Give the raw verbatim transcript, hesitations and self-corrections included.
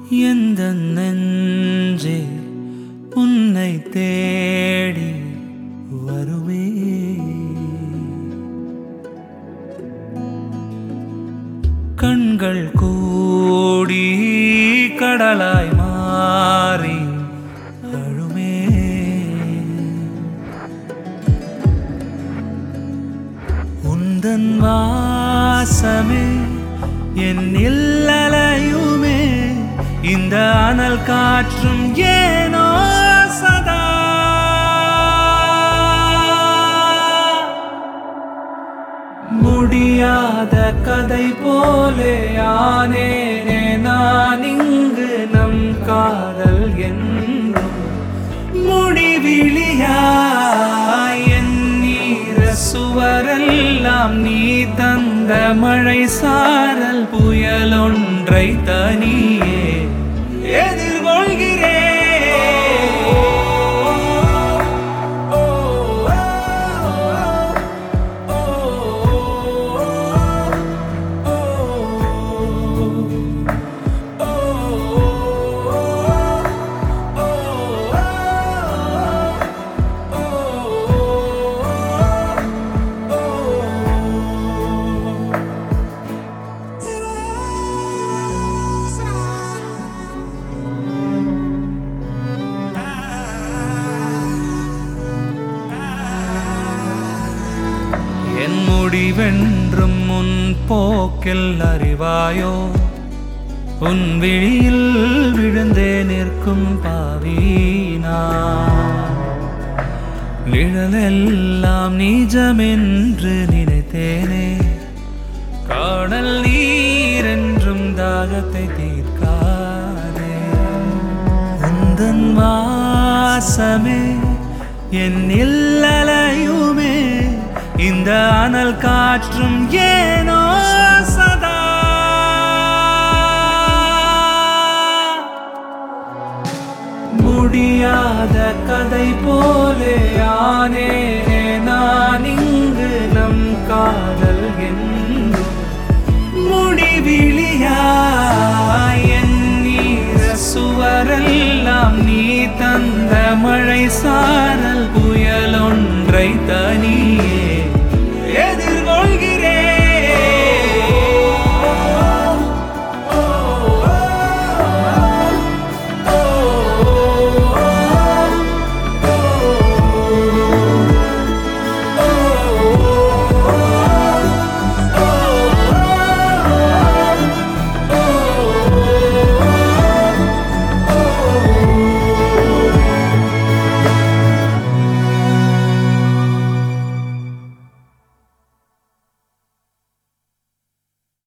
எந்தன் நெஞ்சே உன்னை தேடி வருமே. கண்கள் கூடி கடலாய் மாறி அழுமே. உந்தன் வாசமே என் இல்லலையுமே. இந்த அனல் காற்றும் ஏனோ சதா முடியாத கதை போலே ஆனேனே நான் இங்கு. நம் காதல் என்றும் முடிவிலியாய் என் நீர சுவரெல்லாம் நீ தந்த மழை சாரல். புயலொன்றை தனியே எதிர்கொள்கிறேன். என் முடிவென்றும் உன் போக்கில் அறிவாயோ. உன் விழியில் விழுந்தே நிற்கும் பாவீனா. நிழலெல்லாம் நீஜமென்று நினைத்தேனே. காணல் நீரென்றும் தாகத்தை தீர்க்காதே. உந்தன் வாசமே என் இல்லலையுமே. இந்த அனல் காற்றும் ஏனோ சதா முடியாத கதை போலே ஆனேனே நான் இங்கு. நம் காதல் என்றும் முடிவிலியாய் என் நீர சுவரெல்லாம் நீ தந்த மழை சாரல். புயலொன்றை தனியே